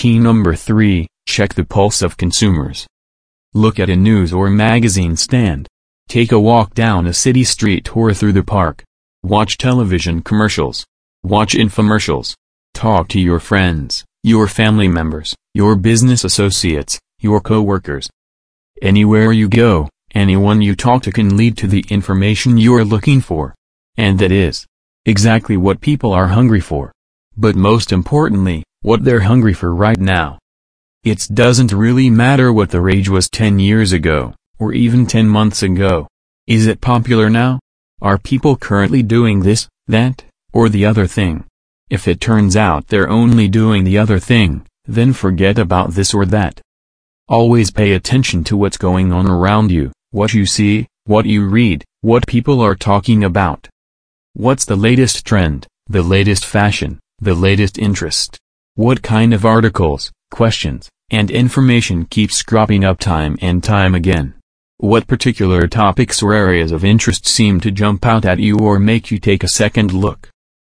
Key number 3, check the pulse of consumers. Look at a news or magazine stand. Take a walk down a city street or through the park. Watch television commercials. Watch infomercials. Talk to your friends, your family members, your business associates, your co-workers. Anywhere you go, anyone you talk to can lead to the information you're looking for. And that is exactly what people are hungry for. But most importantly, what they're hungry for right now. It doesn't really matter what the rage was 10 years ago, or even 10 months ago. Is it popular now? Are people currently doing this, that, or the other thing? If it turns out they're only doing the other thing, then forget about this or that. Always pay attention to what's going on around you, what you see, what you read, what people are talking about. What's the latest trend, the latest fashion, the latest interest? What kind of articles, questions, and information keeps cropping up time and time again? What particular topics or areas of interest seem to jump out at you or make you take a second look?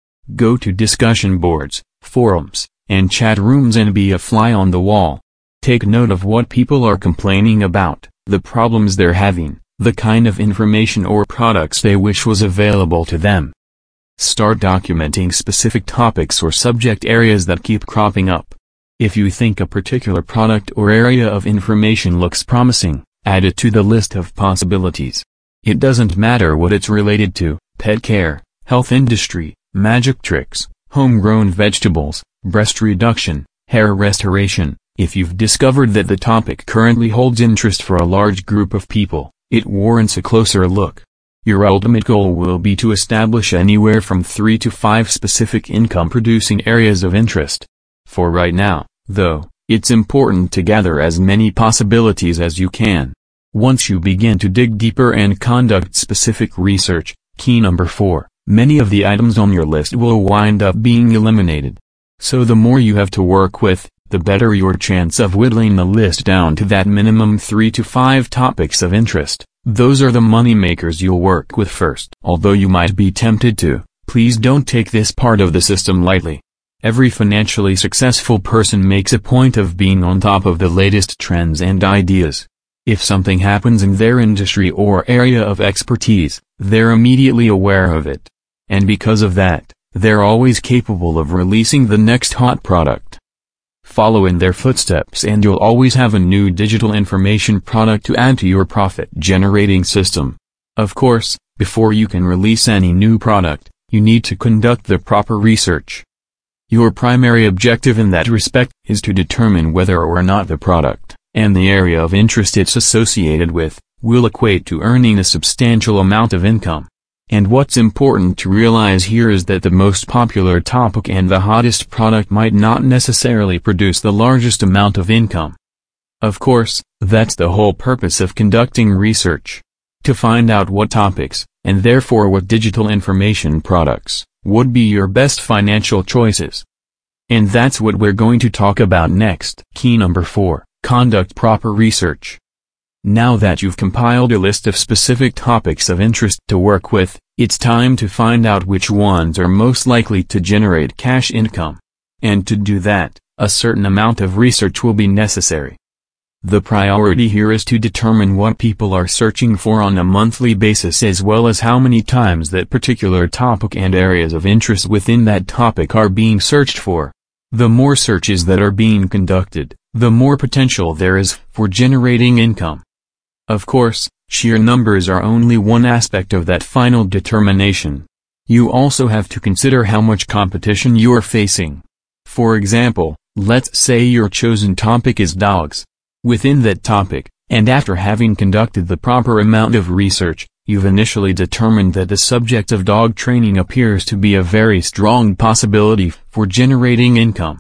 Go to discussion boards, forums, and chat rooms and be a fly on the wall. Take note of what people are complaining about, the problems they're having, the kind of information or products they wish was available to them. Start documenting specific topics or subject areas that keep cropping up. If you think a particular product or area of information looks promising, add it to the list of possibilities. It doesn't matter what it's related to: pet care, health industry, magic tricks, homegrown vegetables, breast reduction, hair restoration. If you've discovered that the topic currently holds interest for a large group of people, it warrants a closer look. Your ultimate goal will be to establish anywhere from 3 to 5 specific income-producing areas of interest. For right now, though, it's important to gather as many possibilities as you can. Once you begin to dig deeper and conduct specific research, key number 4, many of the items on your list will wind up being eliminated. So the more you have to work with, the better your chance of whittling the list down to that minimum 3 to 5 topics of interest. Those are the moneymakers you'll work with first. Although you might be tempted to, please don't take this part of the system lightly. Every financially successful person makes a point of being on top of the latest trends and ideas. If something happens in their industry or area of expertise, they're immediately aware of it. And because of that, they're always capable of releasing the next hot product. Follow in their footsteps and you'll always have a new digital information product to add to your profit-generating system. Of course, before you can release any new product, you need to conduct the proper research. Your primary objective in that respect is to determine whether or not the product, and the area of interest it's associated with, will equate to earning a substantial amount of income. And what's important to realize here is that the most popular topic and the hottest product might not necessarily produce the largest amount of income. Of course, that's the whole purpose of conducting research. To find out what topics, and therefore what digital information products, would be your best financial choices. And that's what we're going to talk about next. Key number 4, conduct proper research. Now that you've compiled a list of specific topics of interest to work with, it's time to find out which ones are most likely to generate cash income. And to do that, a certain amount of research will be necessary. The priority here is to determine what people are searching for on a monthly basis as well as how many times that particular topic and areas of interest within that topic are being searched for. The more searches that are being conducted, the more potential there is for generating income. Of course, sheer numbers are only one aspect of that final determination. You also have to consider how much competition you're facing. For example, let's say your chosen topic is dogs. Within that topic, and after having conducted the proper amount of research, you've initially determined that the subject of dog training appears to be a very strong possibility for generating income.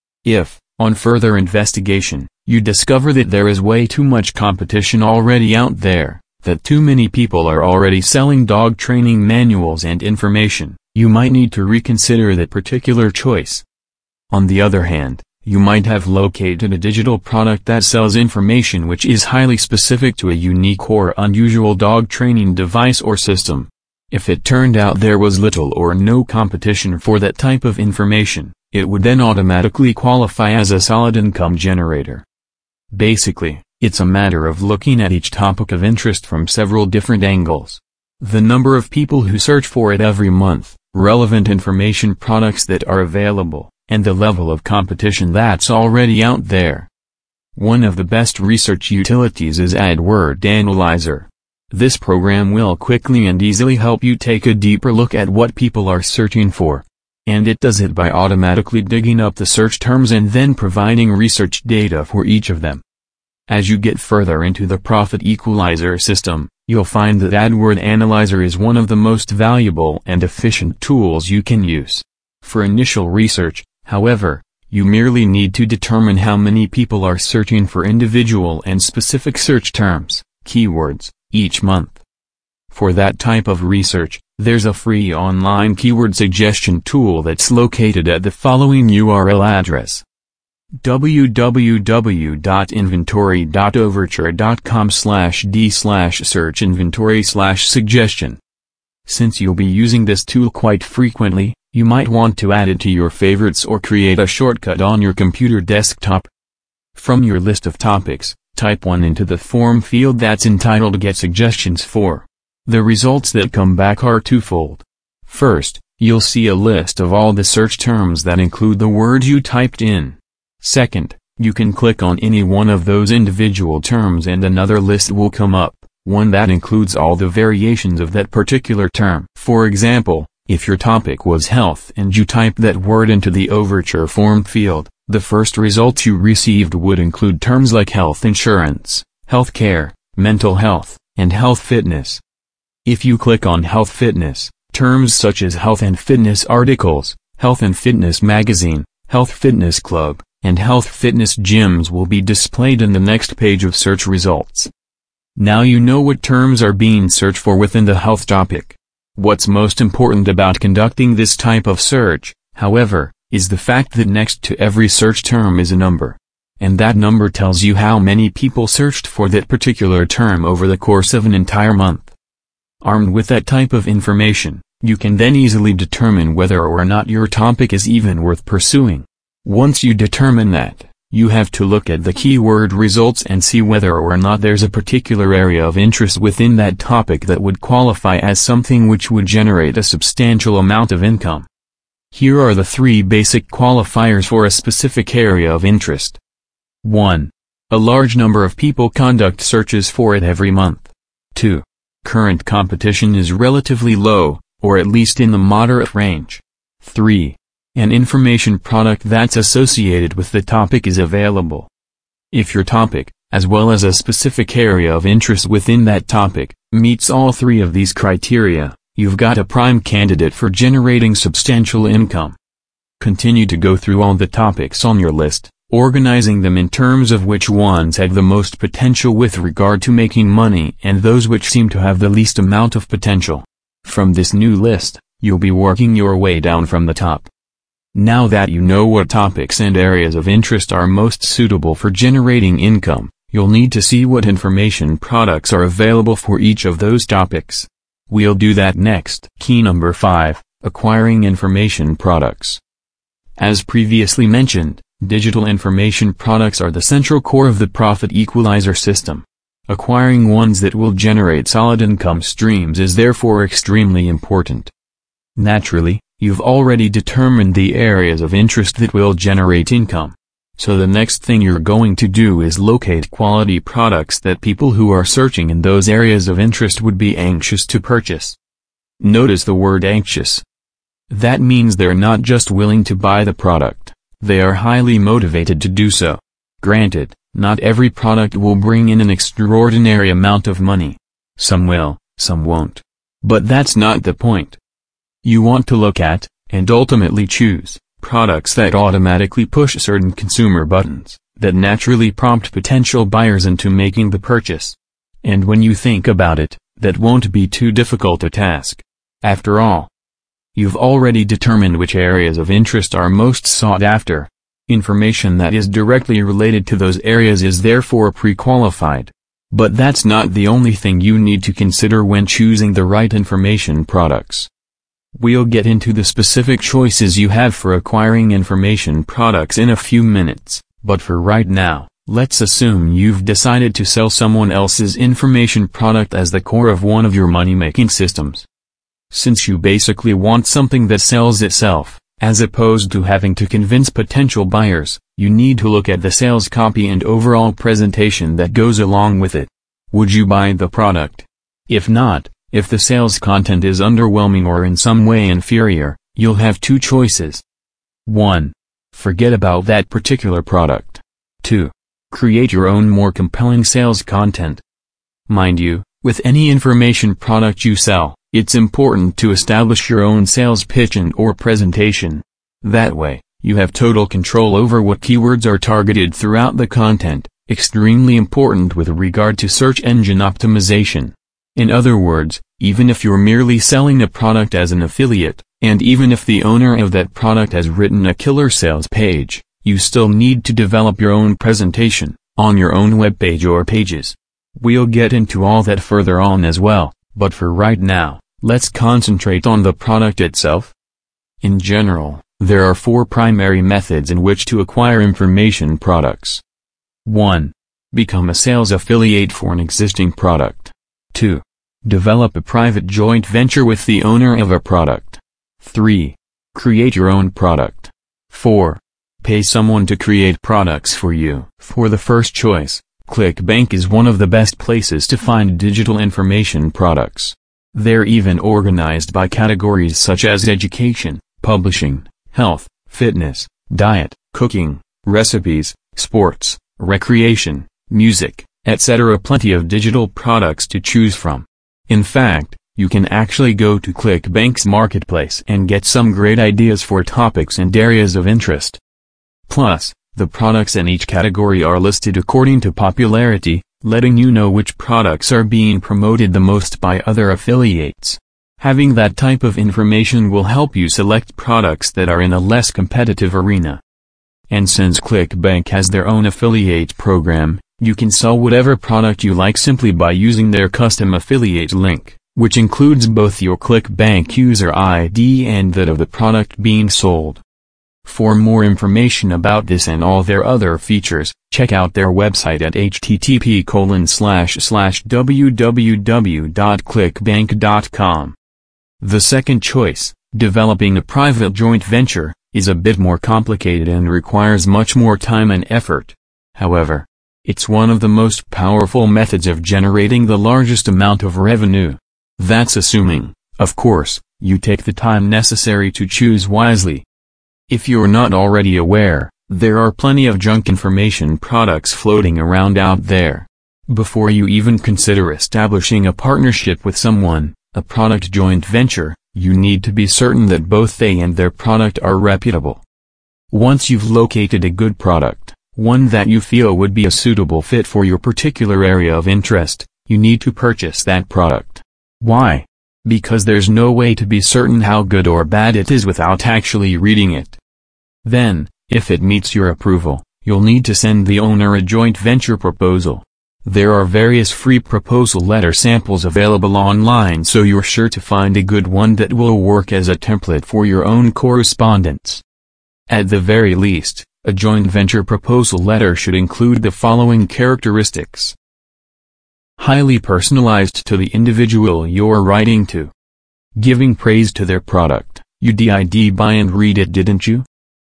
If, on further investigation, you discover that there is way too much competition already out there, that too many people are already selling dog training manuals and information, you might need to reconsider that particular choice. On the other hand, you might have located a digital product that sells information which is highly specific to a unique or unusual dog training device or system. If it turned out there was little or no competition for that type of information, It would then automatically qualify as a solid income generator. Basically, it's a matter of looking at each topic of interest from several different angles. The number of people who search for it every month, relevant information products that are available, and the level of competition that's already out there. One of the best research utilities is AdWord Analyzer. This program will quickly and easily help you take a deeper look at what people are searching for. And it does it by automatically digging up the search terms and then providing research data for each of them. As you get further into the Profit Equalizer system, you'll find that AdWord Analyzer is one of the most valuable and efficient tools you can use. For initial research, however, you merely need to determine how many people are searching for individual and specific search terms, keywords, each month. For that type of research, there's a free online keyword suggestion tool that's located at the following URL address: www.inventory.overture.com/d/search-inventory/suggestion. Since you'll be using this tool quite frequently, you might want to add it to your favorites or create a shortcut on your computer desktop. From your list of topics, type 1 into the form field that's entitled Get Suggestions For. The results that come back are twofold. First, you'll see a list of all the search terms that include the words you typed in. Second, you can click on any one of those individual terms and another list will come up, one that includes all the variations of that particular term. For example, if your topic was health and you typed that word into the Overture form field, the first results you received would include terms like health insurance, health care, mental health, and health fitness. If you click on health fitness, terms such as health and fitness articles, health and fitness magazine, health fitness club, and health fitness gyms will be displayed in the next page of search results. Now you know what terms are being searched for within the health topic. What's most important about conducting this type of search, however, is the fact that next to every search term is a number. And that number tells you how many people searched for that particular term over the course of an entire month. Armed with that type of information, you can then easily determine whether or not your topic is even worth pursuing. Once you determine that, you have to look at the keyword results and see whether or not there's a particular area of interest within that topic that would qualify as something which would generate a substantial amount of income. Here are the 3 basic qualifiers for a specific area of interest. 1. A large number of people conduct searches for it every month. 2. Current competition is relatively low, or at least in the moderate range. 3. An information product that's associated with the topic is available. If your topic, as well as a specific area of interest within that topic, meets all 3 of these criteria, you've got a prime candidate for generating substantial income. Continue to go through all the topics on your list, organizing them in terms of which ones have the most potential with regard to making money and those which seem to have the least amount of potential. From this new list, you'll be working your way down from the top. Now that you know what topics and areas of interest are most suitable for generating income, you'll need to see what information products are available for each of those topics. We'll do that next. Key number 5, acquiring information products. As previously mentioned, digital information products are the central core of the Profit Equalizer system. Acquiring ones that will generate solid income streams is therefore extremely important. Naturally, you've already determined the areas of interest that will generate income. So the next thing you're going to do is locate quality products that people who are searching in those areas of interest would be anxious to purchase. Notice the word anxious. That means they're not just willing to buy the product, they are highly motivated to do so. Granted, not every product will bring in an extraordinary amount of money. Some will, some won't. But that's not the point. You want to look at, and ultimately choose, products that automatically push certain consumer buttons, that naturally prompt potential buyers into making the purchase. And when you think about it, that won't be too difficult a task. After all, you've already determined which areas of interest are most sought after. Information that is directly related to those areas is therefore pre-qualified. But that's not the only thing you need to consider when choosing the right information products. We'll get into the specific choices you have for acquiring information products in a few minutes, but for right now, let's assume you've decided to sell someone else's information product as the core of one of your money-making systems. Since you basically want something that sells itself, as opposed to having to convince potential buyers, you need to look at the sales copy and overall presentation that goes along with it. Would you buy the product? If not, if the sales content is underwhelming or in some way inferior, you'll have two choices. 1. Forget about that particular product. 2. Create your own more compelling sales content. Mind you, with any information product you sell, it's important to establish your own sales pitch and or presentation. That way, you have total control over what keywords are targeted throughout the content, extremely important with regard to search engine optimization. In other words, even if you're merely selling a product as an affiliate, and even if the owner of that product has written a killer sales page, you still need to develop your own presentation, on your own webpage or pages. We'll get into all that further on as well, but for right now, let's concentrate on the product itself. In general, there are 4 primary methods in which to acquire information products. 1. Become a sales affiliate for an existing product. 2. Develop a private joint venture with the owner of a product. 3. Create your own product. 4. Pay someone to create products for you. For the first choice, ClickBank is one of the best places to find digital information products. They're even organized by categories such as education, publishing, health, fitness, diet, cooking, recipes, sports, recreation, music, etc. Plenty of digital products to choose from. In fact, you can actually go to ClickBank's marketplace and get some great ideas for topics and areas of interest. Plus, the products in each category are listed according to popularity, letting you know which products are being promoted the most by other affiliates. Having that type of information will help you select products that are in a less competitive arena. And since ClickBank has their own affiliate program, you can sell whatever product you like simply by using their custom affiliate link, which includes both your ClickBank user ID and that of the product being sold. For more information about this and all their other features, check out their website at http://www.clickbank.com. The second choice, developing a private joint venture, is a bit more complicated and requires much more time and effort. However, it's one of the most powerful methods of generating the largest amount of revenue. That's assuming, of course, you take the time necessary to choose wisely. If you're not already aware, there are plenty of junk information products floating around out there. Before you even consider establishing a partnership with someone, a product joint venture, you need to be certain that both they and their product are reputable. Once you've located a good product, one that you feel would be a suitable fit for your particular area of interest, you need to purchase that product. Why? Because there's no way to be certain how good or bad it is without actually reading it. Then, if it meets your approval, you'll need to send the owner a joint venture proposal. There are various free proposal letter samples available online, so you're sure to find a good one that will work as a template for your own correspondence. At the very least, a joint venture proposal letter should include the following characteristics. Highly personalized to the individual you're writing to. Giving praise to their product. You did buy and read it, didn't you?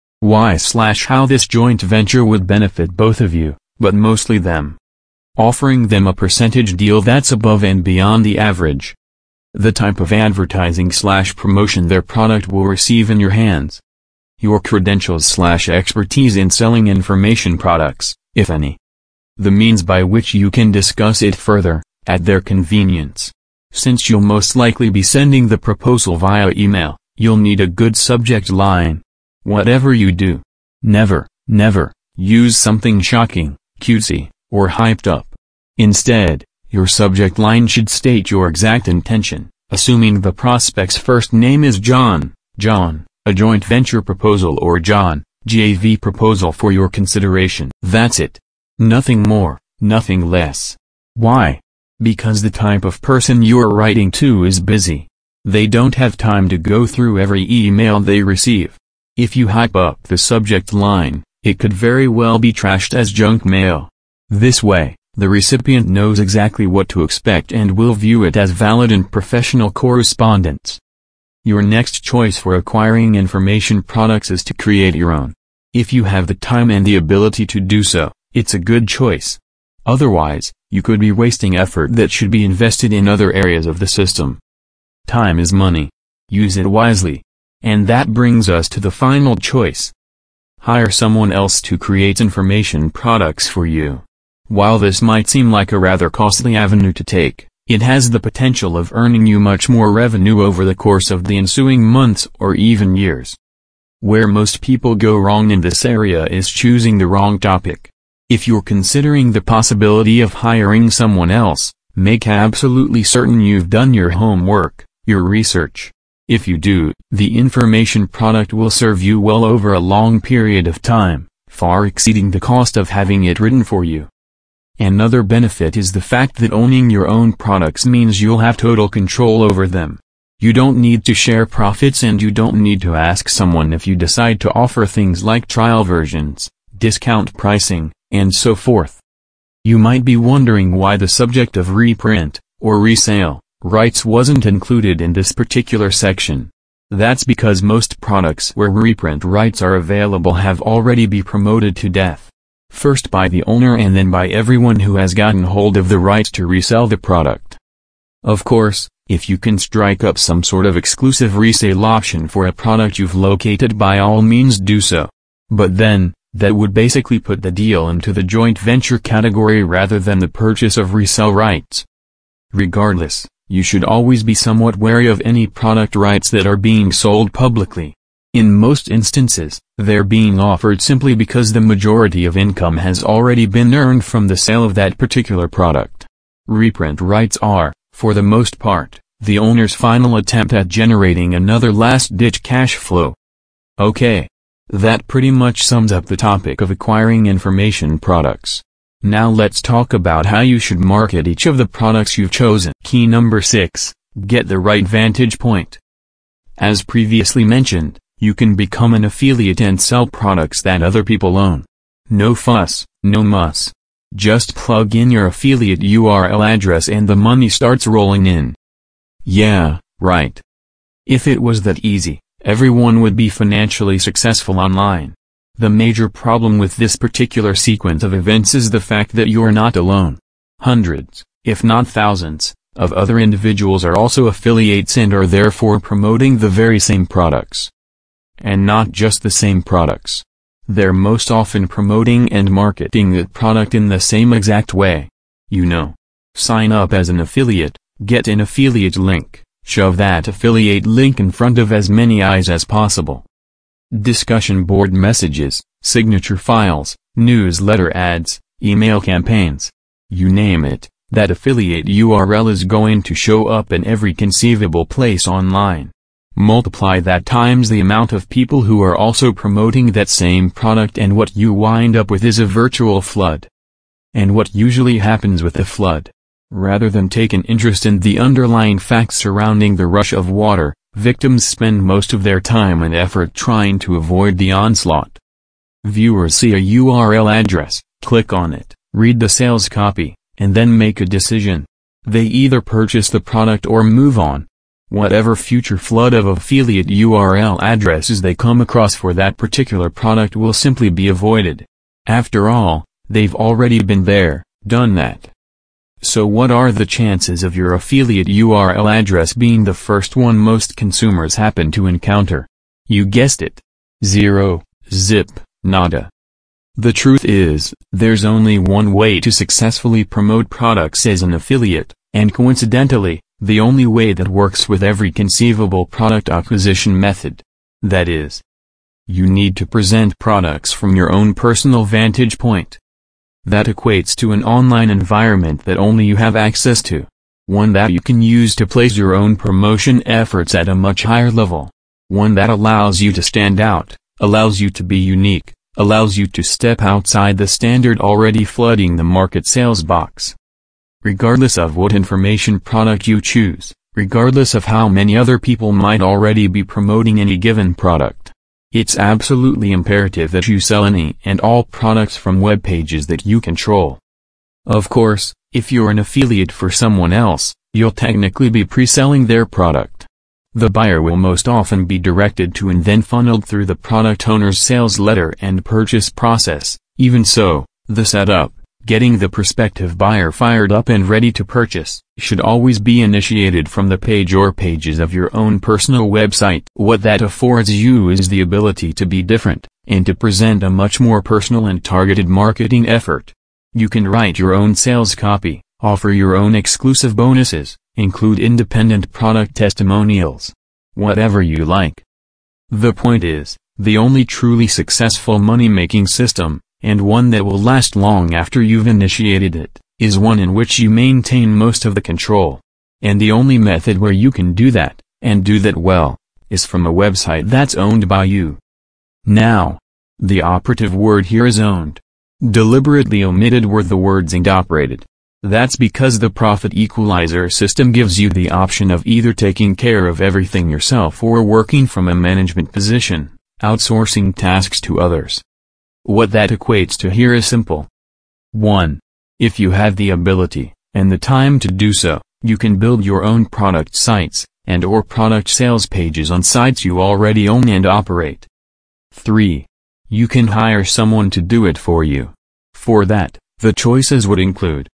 Why/how this joint venture would benefit both of you, but mostly them. Offering them a percentage deal that's above and beyond the average. The type of advertising/promotion their product will receive in your hands. Your credentials/expertise in selling information products, if any. The means by which you can discuss it further, at their convenience. Since you'll most likely be sending the proposal via email, you'll need a good subject line. Whatever you do, never use something shocking, cutesy, or hyped up. Instead, your subject line should state your exact intention, assuming the prospect's first name is John, a joint venture proposal, or John, JV proposal for your consideration. That's it. Nothing more, nothing less. Why? Because the type of person you're writing to is busy. They don't have time to go through every email they receive. If you hype up the subject line, it could very well be trashed as junk mail. This way, the recipient knows exactly what to expect and will view it as valid and professional correspondence. Your next choice for acquiring information products is to create your own. If you have the time and the ability to do so, it's a good choice. Otherwise, you could be wasting effort that should be invested in other areas of the system. Time is money. Use it wisely. And that brings us to the final choice. Hire someone else to create information products for you. While this might seem like a rather costly avenue to take, it has the potential of earning you much more revenue over the course of the ensuing months or even years. Where most people go wrong in this area is choosing the wrong topic. If you're considering the possibility of hiring someone else, make absolutely certain you've done your homework, your research. If you do, the information product will serve you well over a long period of time, far exceeding the cost of having it written for you. Another benefit is the fact that owning your own products means you'll have total control over them. You don't need to share profits and you don't need to ask someone if you decide to offer things like trial versions, discount pricing, and so forth. You might be wondering why the subject of reprint, or resale, rights wasn't included in this particular section. That's because most products where reprint rights are available have already been promoted to death. First by the owner and then by everyone who has gotten hold of the rights to resell the product. Of course, if you can strike up some sort of exclusive resale option for a product you've located, by all means do so. But then, that would basically put the deal into the joint venture category rather than the purchase of resale rights. Regardless, you should always be somewhat wary of any product rights that are being sold publicly. In most instances, they're being offered simply because the majority of income has already been earned from the sale of that particular product. Reprint rights are, for the most part, the owner's final attempt at generating another last-ditch cash flow. Okay. That pretty much sums up the topic of acquiring information products. Now let's talk about how you should market each of the products you've chosen. Key number 6, get the right vantage point. As previously mentioned, you can become an affiliate and sell products that other people own. No fuss, no muss. Just plug in your affiliate URL address and the money starts rolling in. Yeah, right. If it was that easy, everyone would be financially successful online. The major problem with this particular sequence of events is the fact that you're not alone. Hundreds, if not thousands, of other individuals are also affiliates and are therefore promoting the very same products. And not just the same products. They're most often promoting and marketing that product in the same exact way. You know. Sign up as an affiliate, get an affiliate link, shove that affiliate link in front of as many eyes as possible. Discussion board messages, signature files, newsletter ads, email campaigns. You name it, that affiliate URL is going to show up in every conceivable place online. Multiply that times the amount of people who are also promoting that same product and what you wind up with is a virtual flood. And what usually happens with a flood? Rather than take an interest in the underlying facts surrounding the rush of water, victims spend most of their time and effort trying to avoid the onslaught. Viewers see a URL address, click on it, read the sales copy, and then make a decision. They either purchase the product or move on. Whatever future flood of affiliate URL addresses they come across for that particular product will simply be avoided. After all, they've already been there, done that. So what are the chances of your affiliate URL address being the first one most consumers happen to encounter? You guessed it. 0, zip, nada. The truth is, there's only one way to successfully promote products as an affiliate, and coincidentally, the only way that works with every conceivable product acquisition method. That is, you need to present products from your own personal vantage point. That equates to an online environment that only you have access to. One that you can use to place your own promotion efforts at a much higher level. One that allows you to stand out, allows you to be unique, allows you to step outside the standard already flooding the market sales box. Regardless of what information product you choose, regardless of how many other people might already be promoting any given product. It's absolutely imperative that you sell any and all products from web pages that you control. Of course, if you're an affiliate for someone else, you'll technically be pre-selling their product. The buyer will most often be directed to and then funneled through the product owner's sales letter and purchase process. Even so, the setup, getting the prospective buyer fired up and ready to purchase, should always be initiated from the page or pages of your own personal website. What that affords you is the ability to be different, and to present a much more personal and targeted marketing effort. You can write your own sales copy, offer your own exclusive bonuses, include independent product testimonials. Whatever you like. The point is, the only truly successful money-making system, and one that will last long after you've initiated it, is one in which you maintain most of the control. And the only method where you can do that, and do that well, is from a website that's owned by you. Now, the operative word here is owned. Deliberately omitted were the words "and operated." That's because the profit equalizer system gives you the option of either taking care of everything yourself or working from a management position, outsourcing tasks to others. What that equates to here is simple. 1. If you have the ability, and the time to do so, you can build your own product sites, and/or product sales pages on sites you already own and operate. 3. You can hire someone to do it for you. For that, the choices would include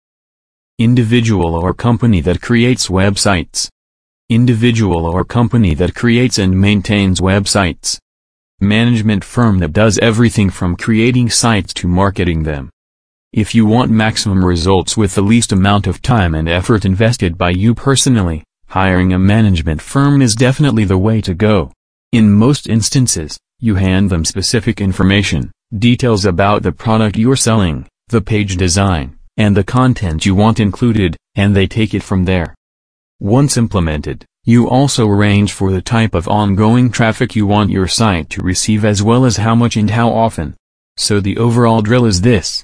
individual or company that creates websites. Individual or company that creates and maintains websites. Management firm that does everything from creating sites to marketing them. If you want maximum results with the least amount of time and effort invested by you personally, hiring a management firm is definitely the way to go. In most instances, you hand them specific information, details about the product you're selling, the page design, and the content you want included, and they take it from there. Once implemented, you also arrange for the type of ongoing traffic you want your site to receive as well as how much and how often. So the overall drill is this.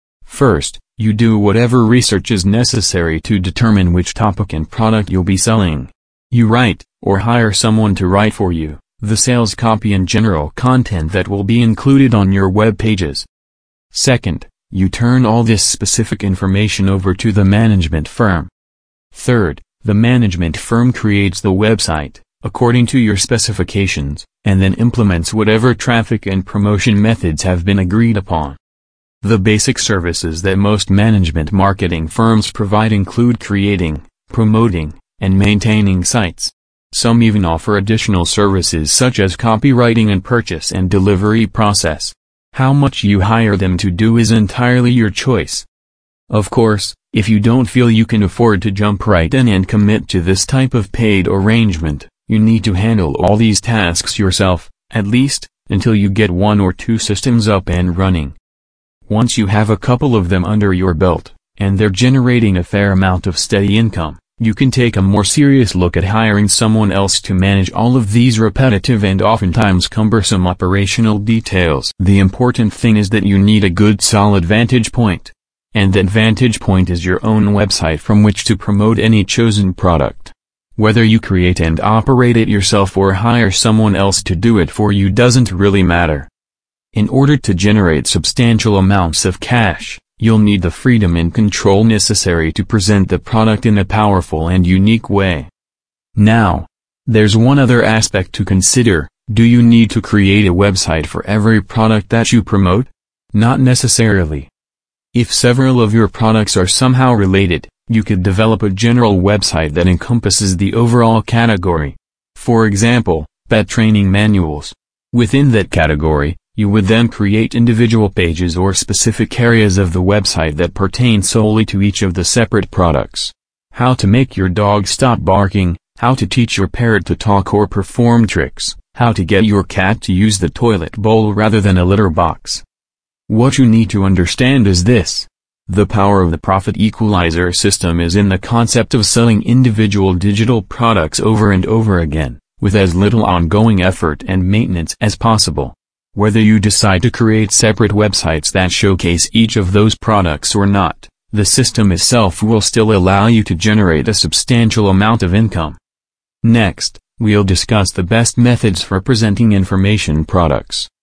First, you do whatever research is necessary to determine which topic and product you'll be selling. You write, or hire someone to write for you, the sales copy and general content that will be included on your web pages. Second, you turn all this specific information over to the management firm. Third, the management firm creates the website, according to your specifications, and then implements whatever traffic and promotion methods have been agreed upon. The basic services that most management marketing firms provide include creating, promoting, and maintaining sites. Some even offer additional services such as copywriting and purchase and delivery process. How much you hire them to do is entirely your choice. Of course, if you don't feel you can afford to jump right in and commit to this type of paid arrangement, you need to handle all these tasks yourself, at least, until you get 1 or 2 systems up and running. Once you have a couple of them under your belt, and they're generating a fair amount of steady income, you can take a more serious look at hiring someone else to manage all of these repetitive and oftentimes cumbersome operational details. The important thing is that you need a good solid vantage point. And that vantage point is your own website from which to promote any chosen product. Whether you create and operate it yourself or hire someone else to do it for you doesn't really matter. In order to generate substantial amounts of cash, you'll need the freedom and control necessary to present the product in a powerful and unique way. Now, there's one other aspect to consider. Do you need to create a website for every product that you promote? Not necessarily. If several of your products are somehow related, you could develop a general website that encompasses the overall category. For example, pet training manuals. Within that category, you would then create individual pages or specific areas of the website that pertain solely to each of the separate products. How to make your dog stop barking, how to teach your parrot to talk or perform tricks, how to get your cat to use the toilet bowl rather than a litter box. What you need to understand is this. The power of the profit equalizer system is in the concept of selling individual digital products over and over again, with as little ongoing effort and maintenance as possible. Whether you decide to create separate websites that showcase each of those products or not, the system itself will still allow you to generate a substantial amount of income. Next, we'll discuss the best methods for presenting information products.